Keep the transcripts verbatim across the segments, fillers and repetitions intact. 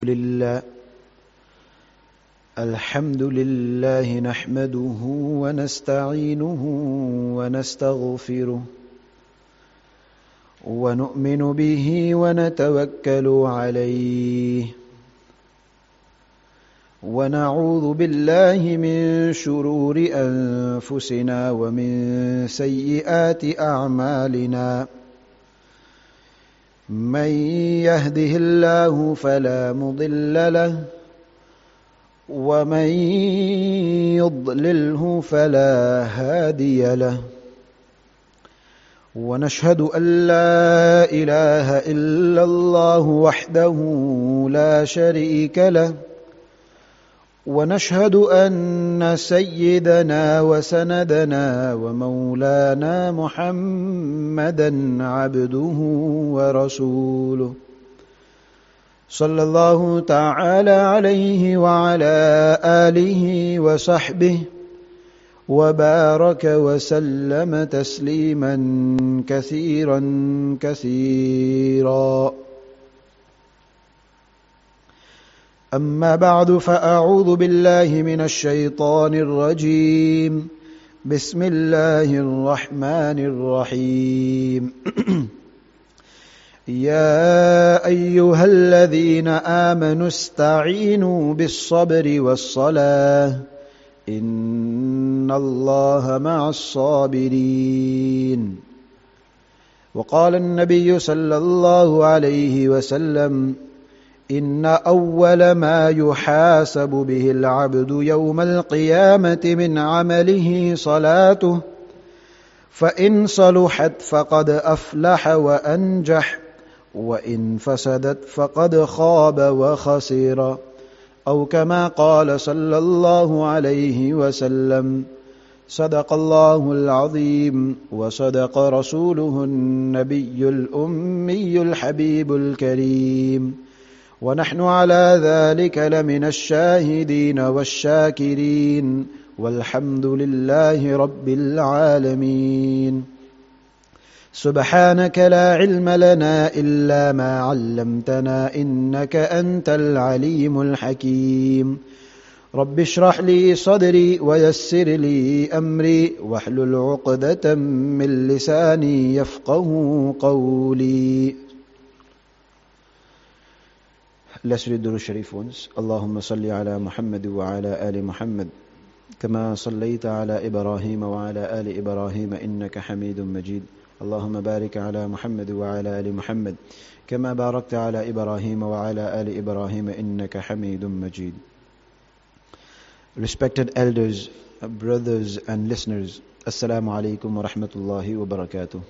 لله الحمد لله نحمده ونستعينه ونستغفره ونؤمن به ونتوكل عليه ونعوذ بالله من شرور أنفسنا ومن سيئات أعمالنا من يهده الله فلا مضل له ومن يضلله فلا هادي له ونشهد أن لا إله إلا الله وحده لا شريك له ونشهد أن سيدنا وسندنا ومولانا محمدا عبده ورسوله صلى الله تعالى عليه وعلى آله وصحبه وبارك وسلم تسليما كثيرا كثيرا. أما بعد فأعوذ بالله من الشيطان الرجيم. بسم الله الرحمن الرحيم. يا أيها الذين آمنوا استعينوا بالصبر والصلاة إن الله مع الصابرين. وقال النبي صلى الله عليه وسلم إن أول ما يحاسب به العبد يوم القيامة من عمله صلاته فإن صلحت فقد أفلح وأنجح وإن فسدت فقد خاب وخسر أو كما قال صلى الله عليه وسلم. صدق الله العظيم وصدق رسوله النبي الأمي الحبيب الكريم ونحن على ذلك لمن الشاهدين والشاكرين والحمد لله رب العالمين. سبحانك لا علم لنا إلا ما علمتنا إنك أنت العليم الحكيم. رب اشرح لي صدري ويسر لي أمري واحلل عقدة من لساني يفقه قولي. Let's read the Sharif once. اللهم صل على محمد وعلى آل محمد كما صليت على إبراهيم وعلى آل إبراهيم إنك حميد مجيد. اللهم بارك على محمد وعلى آل محمد كما باركت على إبراهيم وعلى آل إبراهيم إنك حميد مجيد. Respected elders, brothers and listeners, Assalamu alaikum wa rahmatullahi wa barakatuh.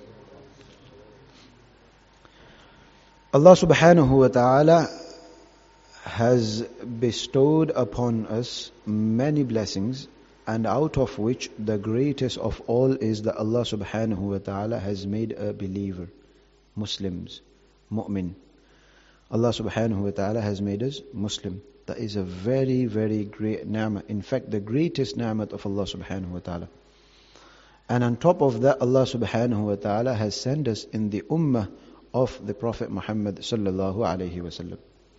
Allah subhanahu wa ta'ala has bestowed upon us many blessings, and out of which the greatest of all is that Allah subhanahu wa ta'ala has made a believer, Muslims, mu'min. Allah subhanahu wa ta'ala has made us Muslim. That is a very, very great ni'mah. In fact, the greatest ni'mah of Allah subhanahu wa ta'ala. And on top of that, Allah subhanahu wa ta'ala has sent us in the ummah of the Prophet Muhammad sallallahu alayhi wa sallam.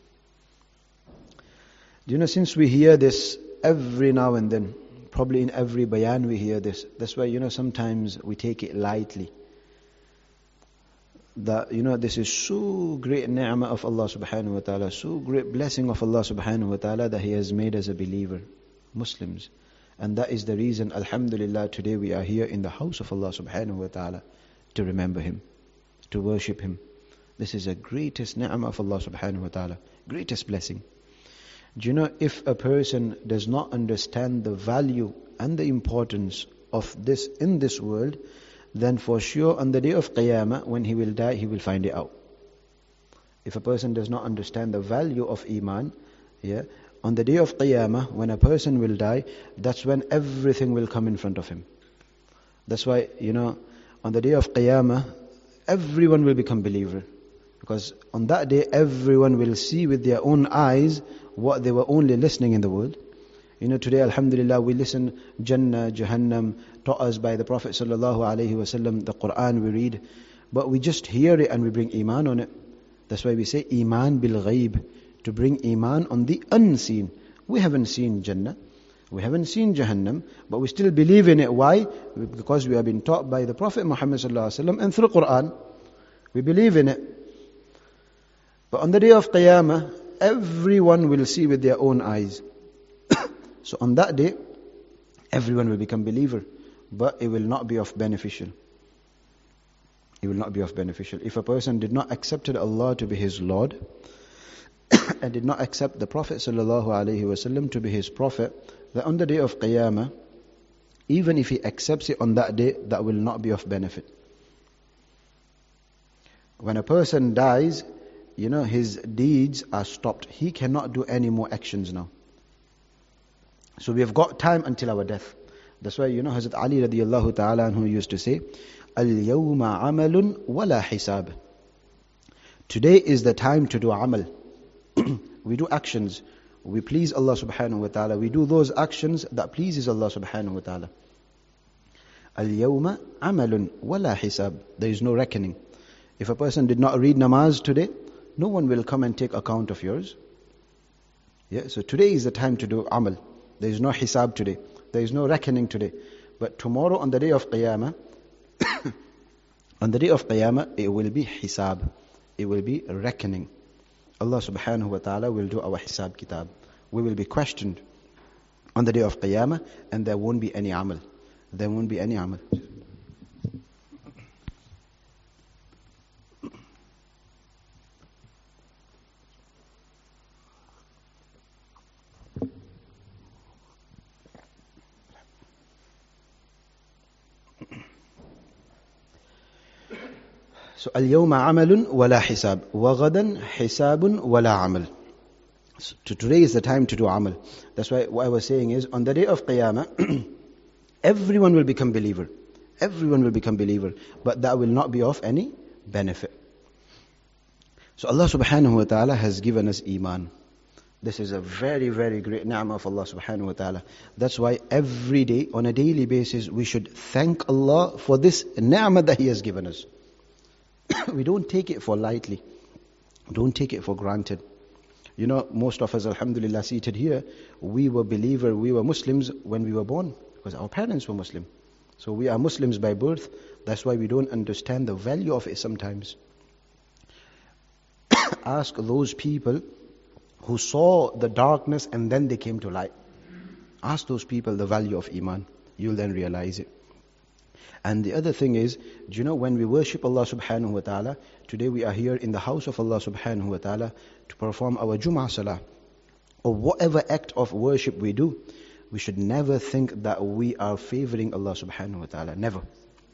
Do you know, since we hear this every now and then, probably in every bayan we hear this, that's why, you know, sometimes we take it lightly. That, you know, this is so great ni'mah of Allah subhanahu wa ta'ala, so great blessing of Allah subhanahu wa ta'ala that He has made us a believer, Muslims. And that is the reason, alhamdulillah, today we are here in the house of Allah subhanahu wa ta'ala to remember Him, to worship Him. This is the greatest ni'mah of Allah subhanahu wa ta'ala, greatest blessing. Do you know, if a person does not understand the value and the importance of this in this world, then for sure on the day of Qiyamah, when he will die, he will find it out. If a person does not understand the value of Iman, yeah, on the day of Qiyamah, when a person will die, that's when everything will come in front of him. That's why, you know, on the day of Qiyamah, everyone will become believer. Because on that day, everyone will see with their own eyes what they were only listening in the world. You know, today, alhamdulillah, we listen Jannah, Jahannam, taught us by the Prophet sallallahu alaihi wasallam, the Quran we read, but we just hear it and we bring Iman on it. That's why we say Iman bil ghaib, to bring iman on the unseen. We haven't seen Jannah, we haven't seen Jahannam, but we still believe in it. Why? Because we have been taught by the Prophet Muhammad sallallahu alaihi wasallam and through Quran. We believe in it. But on the day of Qiyamah, everyone will see with their own eyes. So on that day, everyone will become believer, but it will not be of beneficial. It will not be of beneficial. If a person did not accept Allah to be his Lord, and did not accept the Prophet sallallahu alaihi wasallam to be his Prophet, that on the day of Qiyamah, even if he accepts it on that day, that will not be of benefit. When a person dies, you know, his deeds are stopped. He cannot do any more actions now. So we have got time until our death. That's why, you know, Hazrat Ali radiallahu ta'ala anhu used to say, Al-yawma amalun wala hisab. Today is the time to do amal. We do actions. We please Allah subhanahu wa ta'ala. We do those actions that pleases Allah subhanahu wa ta'ala. Al-yawma amalun wala hisab. There is no reckoning. If a person did not read namaz today, no one will come and take account of yours. Yeah, so today is the time to do amal. There is no hisab today. There is no reckoning today. But tomorrow on the day of Qiyamah, on the day of Qiyamah, it will be hisab. It will be reckoning. Allah subhanahu wa ta'ala will do our hisab kitab. We will be questioned on the day of Qiyamah, and there won't be any amal. There won't be any amal. So, al-yawma amalun wala hisab, wa ghadan hisabun wala amal. So, today is the time to do amal. That's why what I was saying is, on the day of Qiyamah, everyone will become believer. Everyone will become believer. But that will not be of any benefit. So Allah subhanahu wa ta'ala has given us iman. This is a very, very great ni'mah of Allah subhanahu wa ta'ala. That's why every day, on a daily basis, we should thank Allah for this ni'mah that He has given us. We don't take it for lightly. Don't take it for granted. You know, most of us, alhamdulillah, seated here, we were believers, we were Muslims when we were born, because our parents were Muslim. So we are Muslims by birth. That's why we don't understand the value of it sometimes. Ask those people who saw the darkness and then they came to light. Ask those people the value of Iman. You'll then realize it. And the other thing is, do you know, when we worship Allah subhanahu wa ta'ala, today we are here in the house of Allah subhanahu wa ta'ala to perform our Jum'ah Salah, or whatever act of worship we do, we should never think that we are favoring Allah subhanahu wa ta'ala. Never.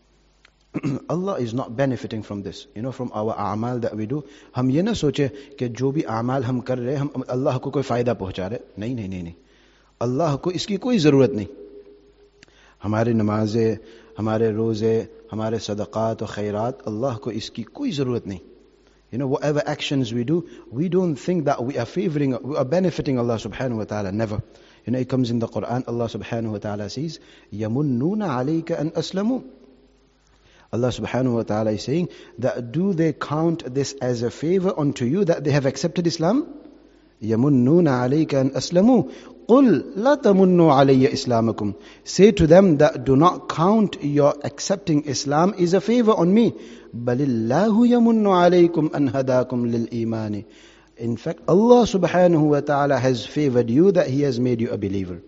Allah is not benefiting from this. You know, from our a'mal that we do. हम ये ना सोचे कि जो भी a'mal हम कर रहे हैं, हम अल्लाह को कोई फायदा पहुंचा रहे. नहीं नहीं नहीं नहीं. अल्लाह को इसकी कोई जरूरत नहीं. हमारे नमाजें, हमारे रोजे, हमारे सदक़ात और खैरात, अल्लाह को इसकी कोई जरूरत नहीं. You know, whatever actions we do, we don't think that we are favoring, we are benefiting Allah subhanahu wa ta'ala. Never. You know, it comes in the Quran, Allah subhanahu wa ta'ala says, يَمُنُّونَ عَلَيْكَ أَنْ أَسْلَمُوا. Allah subhanahu wa ta'ala is saying that do they count this as a favor unto you that they have accepted Islam? يَمُنُّونَ عَلَيْكَ أَنْ أَسْلَمُوا قُلْ لَا تَمُنُّوا عَلَيَّ إِسْلَامَكُمْ. Say to them that do not count your accepting Islam is a favor on me. بَلِ اللَّهُ يَمُنُّ عَلَيْكُمْ أَنْ هَدَاكُمْ لِلْإِيمَانِ. In fact, Allah subhanahu wa ta'ala has favored you, that He has made you a believer.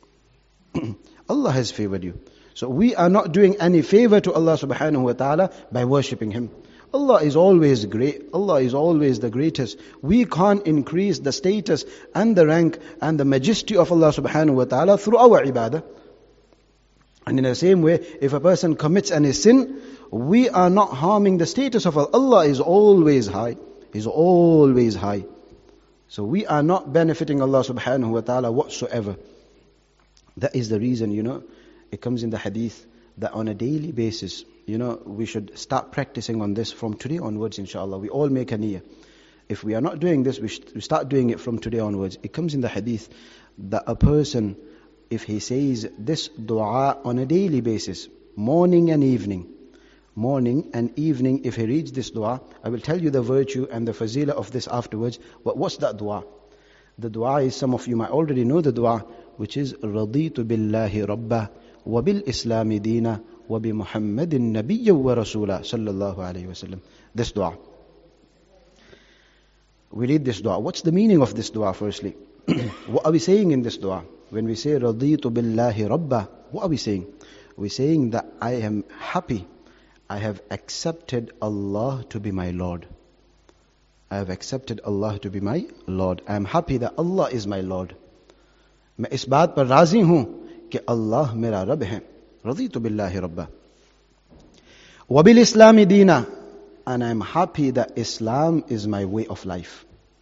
Allah has favored you. So we are not doing any favor to Allah subhanahu wa ta'ala by worshipping Him. Allah is always great. Allah is always the greatest. We can't increase the status and the rank and the majesty of Allah subhanahu wa ta'ala through our ibadah. And in the same way, if a person commits any sin, we are not harming the status of Allah. Allah is always high. He's always high. So we are not benefiting Allah subhanahu wa ta'ala whatsoever. That is the reason, you know, it comes in the hadith that on a daily basis, you know, we should start practicing on this from today onwards, inshallah. We all make a niyyah. If we are not doing this, we, should, we start doing it from today onwards. It comes in the hadith that a person, if he says this dua on a daily basis, morning and evening, morning and evening, if he reads this dua, I will tell you the virtue and the fazila of this afterwards. But what's that dua? The dua is, some of you might already know the dua, which is رَضِيتُ بِاللَّهِ رَبَّهِ وَبِالْإِسْلَامِ دِينًا وَبِمُحَمَّدٍ نَبِيًّا وَرَسُولًا صلى الله عليه وسلم. This dua. We read this dua. What's the meaning of this dua firstly? What are we saying in this dua? When we say رَضِيتُ بِاللَّهِ رَبَّهِ, what are we saying? We're saying that I am happy. I have accepted Allah to be my Lord. I have accepted Allah to be my Lord. I am happy that Allah is my Lord. मैं इस बात पर राजी हूं कि अल्लाह मेरा रब है. रज़ीतु बिल्लाहि रब्बा वबिल इस्लामी दीना, and I am happy that Islam is my way of life.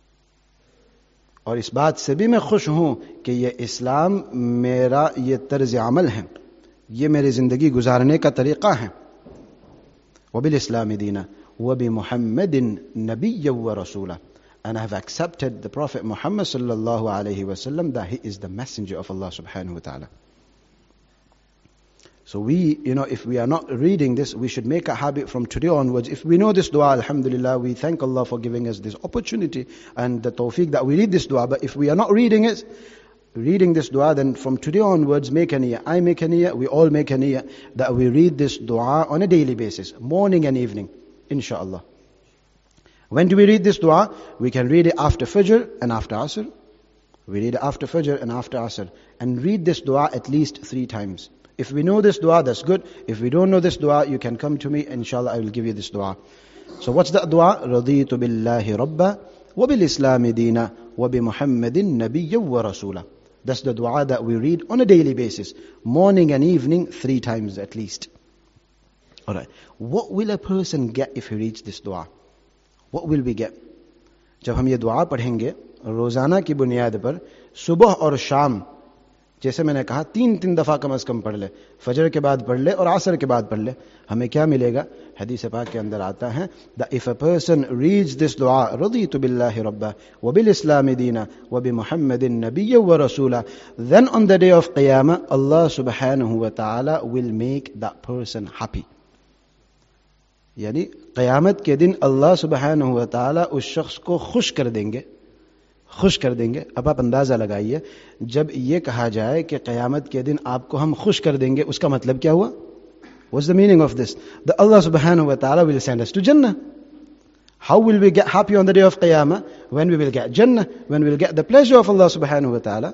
और इस बात से भी मैं खुश हूं कि ये इस्लाम मेरा ये तर्ज अमल है, ये मेरी जिंदगी गुजारने का तरीका है. वबिल इस्लामी दीना وَبِمُحَمَّدٍ نَبِيًّا وَرَسُولًا, and I have accepted the Prophet Muhammad sallallahu alayhi wasallam that he is the messenger of Allah subhanahu wa ta'ala. So we, you know, if we are not reading this, we should make a habit from today onwards. If we know this dua, alhamdulillah, we thank Allah for giving us this opportunity and the tawfiq that we read this dua. But if we are not reading it, reading this dua, then from today onwards, make a niyyah. I make a niyyah, we all make a niyyah that we read this dua on a daily basis, morning and evening. Inshallah. When do we read this dua? We can read it after Fajr and after Asr. We read it after Fajr and after Asr. And read this dua at least three times. If we know this dua, that's good. If we don't know this dua, you can come to me. Inshallah, I will give you this dua. So what's that dua? رَضِيتُ بِاللَّهِ رَبَّهِ وَبِالْإِسْلَامِ دِينًا وَبِمُحَمَّدٍ نَبِيًّا وَرَسُولًا. That's the dua that we read on a daily basis. Morning and evening, three times at least. Alright. What will a person get if he reads this dua? What will we get? जब हम ये दुआ पढ़ेंगे रोजाना की बुनियाद पर सुबह और शाम, जैसे मैंने कहा तीन तीन दफा कम से कम पढ़ ले, फजर के बाद पढ़ ले और असर के बाद पढ़ ले, हमें क्या मिलेगा? हदीस पाक के अंदर आता है that if a person reads this dua रضीतु बिल्लाहि रब्बा वबिल-इस्लामि दीना वबिमुहम्मदिन नबिय्यन व रसूला, then on the day of Qiyamah Allah subhanahu wa ta'ala will make that person happy. यानी क़यामत के दिन अल्लाह सुब्हानहु व तआला उस शख्स को खुश कर देंगे, खुश कर देंगे. अब आप अंदाज़ा लगाइए, जब ये कहा जाए कि क़यामत के दिन आपको हम खुश कर देंगे, उसका मतलब क्या हुआ? What's the meaning of this? That Allah subhanahu wa ta'ala will send us to Jannah. How will we get happy on the day of Qiyamah? When we will get Jannah, when we will get the pleasure of Allah subhanahu wa ta'ala.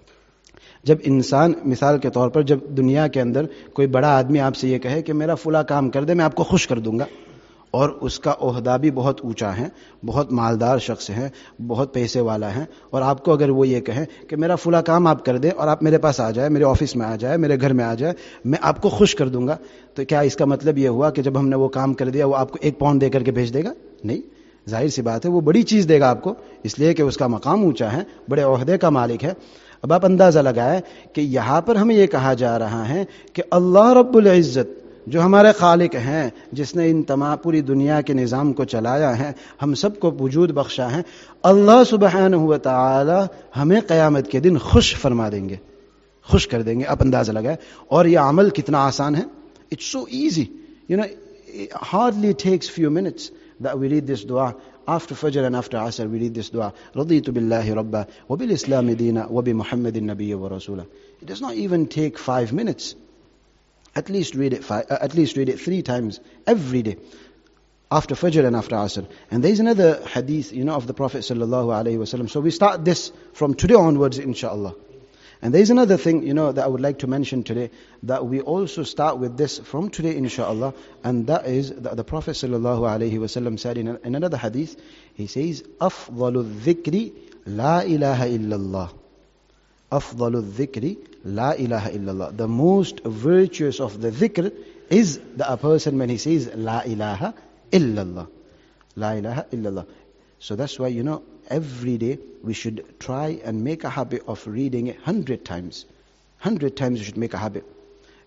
जब इंसान, मिसाल के तौर पर, जब दुनिया के अंदर कोई बड़ा आदमी आपसे ये कहे कि मेरा फुला काम कर दे, मैं आपको खुश कर दूंगा, और उसका ओहदा भी बहुत ऊंचा है, बहुत मालदार शख्स है, बहुत पैसे वाला है, और आपको अगर वो ये कहे कि मेरा फुला काम आप कर दे और आप मेरे पास आ जाए, मेरे ऑफिस में आ जाए, मेरे घर में आ जाए, मैं आपको खुश कर दूंगा, तो क्या इसका मतलब ये हुआ कि जब हमने वो काम कर दिया वो आपको एक पाउंड दे करके भेज देगा? नहीं. जाहिर सी बात है वो बड़ी चीज देगा आपको, इसलिए कि उसका मकाम ऊंचा है, बड़े ओहदे का मालिक है. अब आप अंदाजा लगाएं कि यहां पर हमें यह कहा जा रहा है कि अल्लाह रब्बुल इज्जत जो हमारे खालिक हैं, जिसने इन तमाम पूरी दुनिया के निज़ाम को चलाया है, हम सबको वजूद बख्शा है, अल्लाह सुब्हानहु व तआला हमें क़यामत के दिन खुश फरमा देंगे, खुश कर देंगे. आप अंदाजा लगाएं. और यह अमल कितना आसान है. It's so easy, you know, hardly takes few minutes that we read this dua. After Fajr and after Asr we read this dua. رَضِيتُ بِاللَّهِ رَبَّا وَبِالْإِسْلَامِ دِينًا وَبِمُحَمَّدٍ نَبِيًّا وَرَسُولًا. It does not even take five minutes. At least read it five, uh, at least read it three times every day, after Fajr and after Asr. And there is another hadith, you know, of the Prophet sallallahu alaihi wasallam. So we start this from today onwards, inshallah. And there is another thing, you know, that I would like to mention today, that we also start with this from today, inshallah, and that is that the Prophet sallallahu alaihi wasallam said in, a, in another hadith, he says, أفضل الذكر لا إله إلا الله. أفضل الذكر لا إله إلا الله. The most virtuous of the dhikr is that a person when he says La ilaha illallah. La ilaha illallah. So that's why, you know, every day we should try and make a habit of reading it hundred times. Hundred times you should make a habit.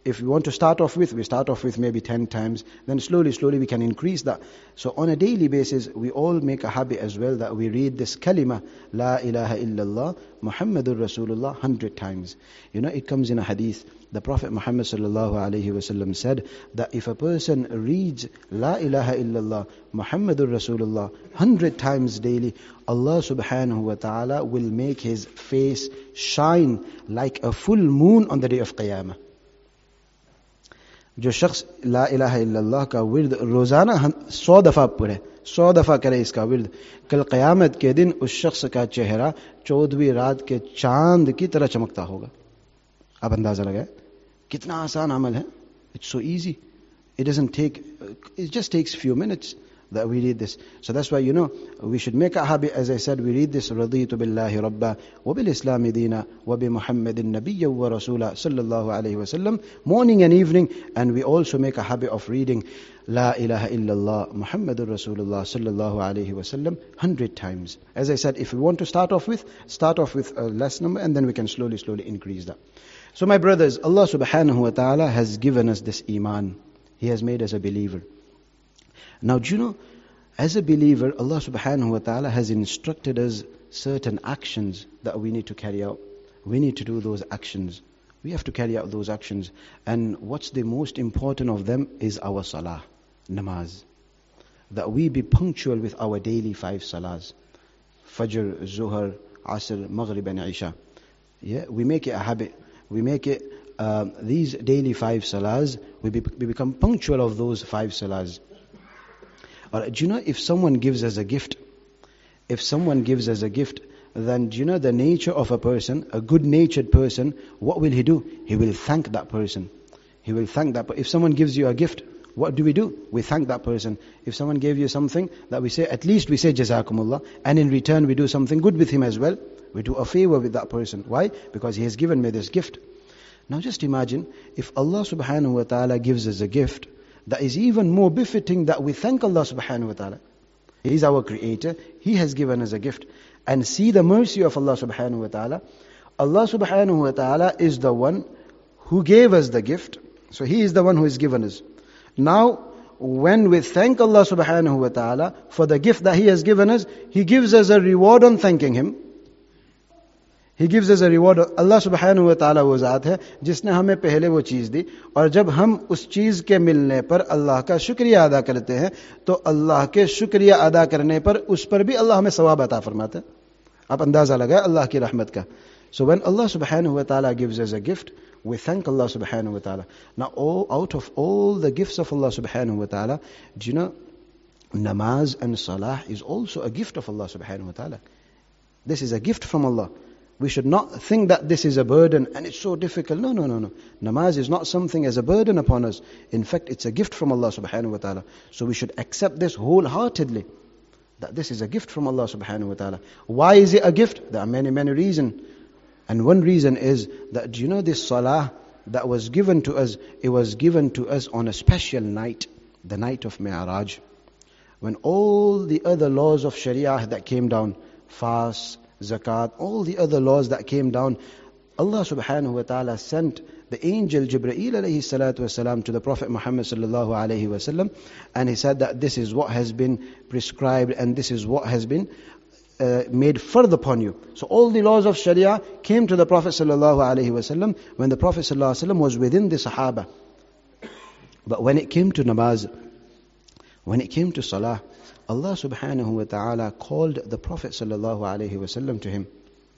If we want to start off with, we start off with maybe ten times, then slowly, slowly we can increase that. So on a daily basis, we all make a habit as well that we read this kalima, La ilaha illallah, Muhammadur Rasulullah, hundred times. You know, it comes in a hadith. The Prophet Muhammad sallallahu alayhi wasallam said that if a person reads La ilaha illallah, Muhammadur Rasulullah, hundred times daily, Allah subhanahu wa ta'ala will make his face shine like a full moon on the day of Qiyamah. जो शख्स ला इलाहा इल्लल्लाह का विर्द रोजाना सौ दफा पढ़े, सौ दफा करे इसका विर्द, कल क़यामत के दिन उस शख्स का चेहरा चौदहवीं रात के चांद की तरह चमकता होगा. आप अंदाजा लगाए कितना आसान अमल है. It's so easy. It doesn't take, it just takes few minutes that we read this. So that's why, you know, we should make a habit, as I said, we read this, رَضِيتُ بِاللَّهِ رَبَّا وَبِالْإِسْلَامِ دِينًا وَبِمُحَمَّدٍ نَبِيًّا وَرَسُولًا صلى الله عليه وسلم, morning and evening. And we also make a habit of reading La ilaha illallah Muhammadur Rasulullah sallallahu alayhi wasallam hundred times. As I said, if we want to start off with, start off with a less number, and then we can slowly, slowly increase that. So my brothers, Allah subhanahu wa ta'ala has given us this iman. He has made us a believer. Now, do you know, as a believer, Allah subhanahu wa ta'ala has instructed us certain actions that we need to carry out. We need to do those actions. We have to carry out those actions. And what's the most important of them is our salah, namaz. That we be punctual with our daily five salahs. Fajr, Zuhr, Asr, Maghrib and Isha. Yeah, we make it a habit. We make it, um, these daily five salahs, we, be, we become punctual of those five salahs. Alright, do you know, if someone gives us a gift, if someone gives us a gift, then do you know the nature of a person, a good-natured person, what will he do? He will thank that person. He will thank that. If someone gives you a gift, what do we do? We thank that person. If someone gave you something, that we say, at least we say Jazakumullah, and in return we do something good with him as well. We do a favor with that person. Why? Because he has given me this gift. Now just imagine, if Allah subhanahu wa ta'ala gives us a gift, that is even more befitting that we thank Allah subhanahu wa ta'ala. He is our creator. He has given us a gift. And see the mercy of Allah subhanahu wa ta'ala. Allah subhanahu wa ta'ala is the one who gave us the gift. So He is the one who has given us. Now, when we thank Allah subhanahu wa ta'ala for the gift that He has given us, He gives us a reward on thanking Him. He gives us a reward. Allah subhanahu wa ta'ala वो ज़ात है जिसने हमें पहले वो चीज़ दी, और जब हम उस चीज़ के मिलने पर अल्लाह का शुक्रिया अदा करते हैं, तो अल्लाह के शुक्रिया अदा करने पर उस पर भी अल्लाह हमें सवाब अता फरमाता है. आप अंदाज़ा लगाए अल्लाह की रहमत का. So when Allah subhanahu wa ta'ala gives us a gift, we thank Allah subhanahu wa ta'ala. Now all, out of all the gifts of Allah subhanahu wa ta'ala, do you know, namaz and salah is also a gift of Allah subhanahu wa ta'ala. This is a gift from Allah. We should not think that this is a burden and it's so difficult. No, no, no, no. Namaz is not something as a burden upon us. In fact, it's a gift from Allah subhanahu wa ta'ala. So we should accept this wholeheartedly, that this is a gift from Allah subhanahu wa ta'ala. Why is it a gift? There are many, many reasons. And one reason is that, do you know, this salah that was given to us, it was given to us on a special night, the night of Mi'raj. When all the other laws of Sharia that came down, fast, zakat, all the other laws that came down, Allah subhanahu wa ta'ala sent the angel Jibreel alayhi salatu wasalam to the Prophet Muhammad sallallahu alayhi wasallam, and he said that this is what has been prescribed and this is what has been uh, made further upon you. So all the laws of Sharia came to the Prophet sallallahu alayhi wasallam when the Prophet sallallahu alayhi wasallam was within the Sahaba. But when it came to namaz, when it came to salah, Allah subhanahu wa ta'ala called the Prophet sallallahu alayhi wasallam to him.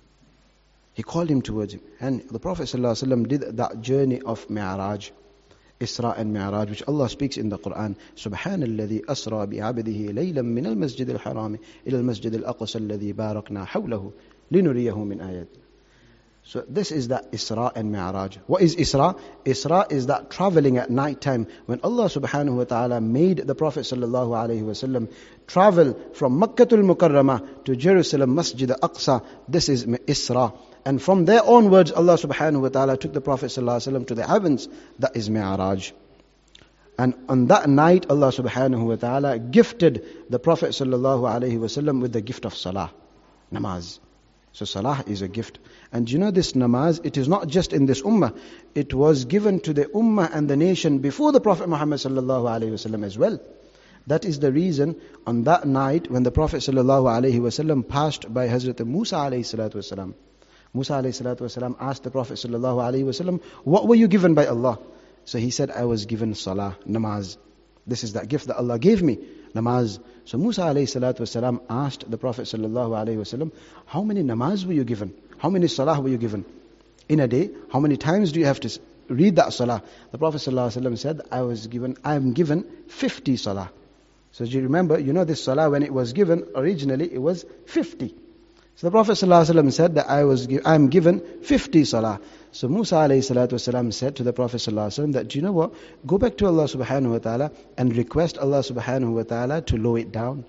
He called him towards him. And the Prophet sallallahu alayhi wasallam did that journey of Mi'raj, Isra and Mi'raj, which Allah speaks in the Quran. Subhanalladhi asra bi'abdihi laylan min al-masjid al-harami ila al-masjid al-aqsa alladhi barakna hawlahu linuriyahu min ayat. So this is that Isra and Mi'raj. What is Isra? Isra is that traveling at night time. When Allah subhanahu wa ta'ala made the Prophet sallallahu alayhi wa sallam travel from Makkatul Mukarramah to Jerusalem, Masjid al-Aqsa, this is Isra. And from there onwards, Allah subhanahu wa ta'ala took the Prophet sallallahu alayhi wa sallam to the heavens. That is Mi'raj. And on that night, Allah subhanahu wa ta'ala gifted the Prophet sallallahu alayhi wa sallam with the gift of salah, namaz. So salah is a gift. And you know this namaz, it is not just in this ummah. It was given to the ummah and the nation before the Prophet Muhammad sallallahu alaihi wasallam as well. That is the reason on that night when the Prophet sallallahu alaihi wasallam passed by Hazrat Musa alayhi salatu wasalam. Musa alayhi salatu wasalam asked the Prophet sallallahu alaihi wasallam, what were you given by Allah? So he said, I was given salah, namaz. This is that gift that Allah gave me, namaz. So Musa alayhi salatu wasalam asked the Prophet sallallahu alaihi wasallam, how many namaz were you given? How many salah were you given? In a day, how many times do you have to read that salah? The Prophet sallallahu alaihi wasallam said, I was given, I am given fifty salah. So do you remember, you know this salah when it was given, originally it was fifty. So the Prophet ﷺ said that I was I am given fifty salah. So Musa alayhi salatu wasalam said to the Prophet ﷺ that, do you know what? Go back to Allah subhanahu wa ta'ala and request Allah subhanahu wa ta'ala to lower it down.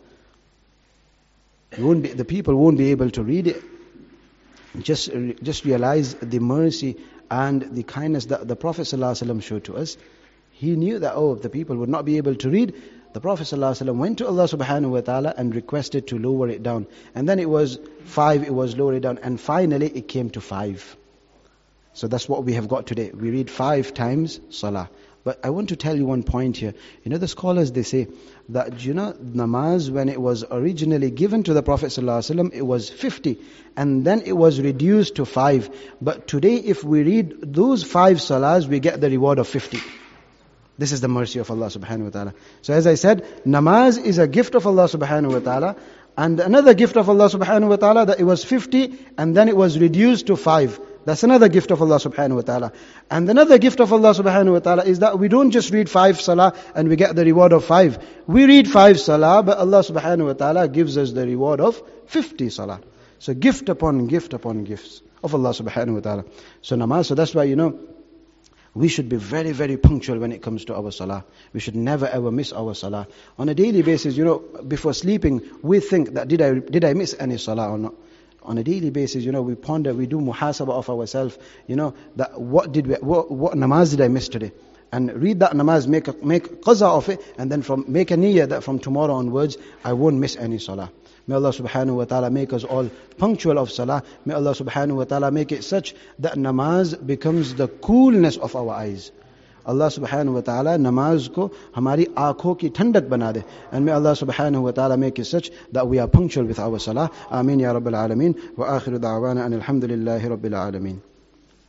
You won't be, the people won't be able to read it. Just, just realize the mercy and the kindness that the Prophet ﷺ showed to us. He knew that, oh, the people would not be able to read. The Prophet ﷺ went to Allah subhanahu wa ta'ala and requested to lower it down. And then it was five, it was lowered down. And finally it came to five. So that's what we have got today. We read five times salah. But I want to tell you one point here. You know the scholars, they say that, you know, namaz when it was originally given to the Prophet ﷺ, it was fifty. And then it was reduced to five. But today if we read those five salahs, we get the reward of fifty. This is the mercy of Allah subhanahu wa ta'ala. So as I said, namaz is a gift of Allah subhanahu wa ta'ala. And another gift of Allah subhanahu wa ta'ala, that it was fifty and then it was reduced to five. That's another gift of Allah subhanahu wa ta'ala. And another gift of Allah subhanahu wa ta'ala is that we don't just read five salah and we get the reward of five. We read five salah, but Allah subhanahu wa ta'ala gives us the reward of fifty salah. So gift upon gift upon gifts of Allah subhanahu wa ta'ala. So namaz, so that's why, you know, we should be very, very punctual when it comes to our salah. We should never ever miss our salah. On a daily basis, you know, before sleeping, we think that did I did I miss any salah or not? On a daily basis, you know, we ponder, we do muhasabah of ourselves, you know, that what did we, what, what namaz did I miss today? And read that namaz, make a, make qaza of it, and then from make a niyyah that from tomorrow onwards, I won't miss any salah. May Allah subhanahu wa ta'ala make us all punctual of salah. May Allah subhanahu wa ta'ala make it such that namaz becomes the coolness of our eyes. Allah subhanahu wa ta'ala namaz ko hamari aankhon ki thandak bana de. And may Allah subhanahu wa ta'ala make it such that we are punctual with our salah. Ameen ya Rabbil Alameen. Wa akhiru da'wana an alhamdulillahi Rabbil Alameen.